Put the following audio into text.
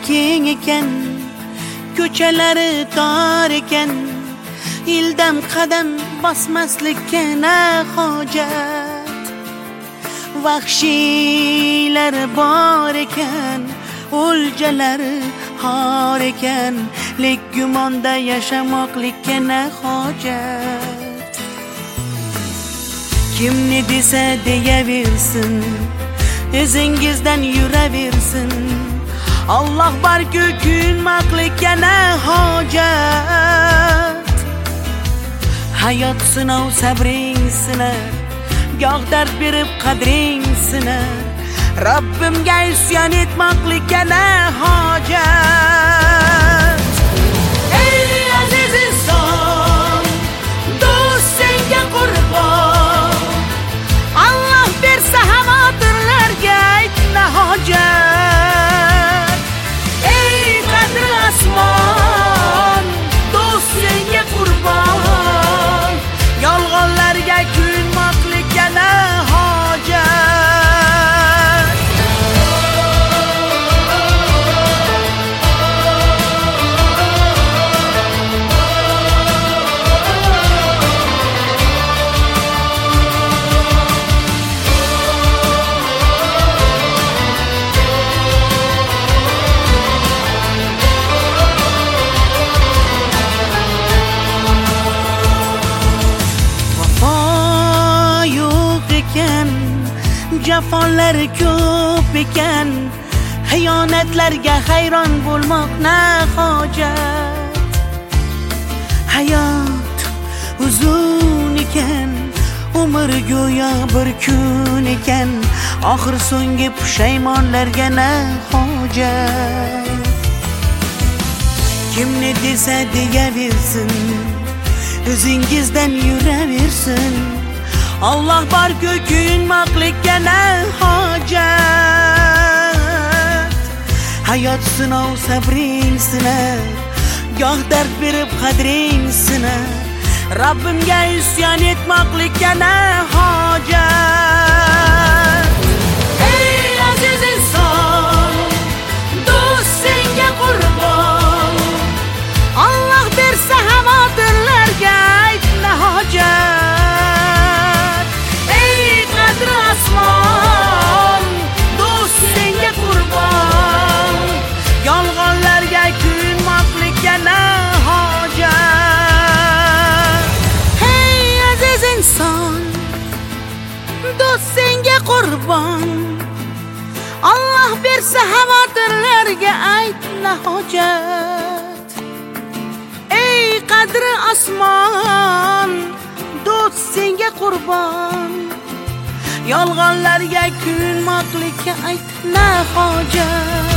keng ekan, ko'chalari tor ekan, ildam qadam bosmaslikka na hojat. Vahshiylar bor ekan, o'ljalari xor ekan, lek gumonda yashamoqlikka na hojat. Kimni desa deyaversin, izingizdan yuraversin, Alloh bor-ku kuyinmoqlikka na hojat. Hayot sinov sabring sinar, goh dard berib qadring sinar, Rabbimga isyon etmoqlikka na hojat. Ey aziz inson, do'st senga qurbon, Alloh bersa xavotirlarga aytma hojat. Ey qadri asmon, do'st senga qurbon, yolg'onlarga kuyinmoqlikka na hojat. Jafolar ko'p ekan, xiyonatlarga hayron bo'lmoq na hojat. Hayot uzun ekan, umr go'yo bir kun ekan, oxir so'nggi pushaymonlarga na hojat. Kimni desa deyaversin, o'zingizdan yuraversin, Alloh bor-ku kuyinmoqlikka na hojat. Hayot sinov sabring sinar, goh dard berib qadring sinar, Rabbimga isyon etmoqlikka na hojat. Ey aziz inson, do'st senga qurbon, Alloh bersa xavotirlarga aytma hojat. Asmon, do'st senga qurbon, yolg'onlarga kuyinmoqlikka na hojat. Hey aziz inson, do'st senga qurbon, Alloh bersa xavotirlarga aytma hojat. Ey qadri asmon, do'st senga qurbon, yolg'onlarga kuyinmoqlikka aytma hojat.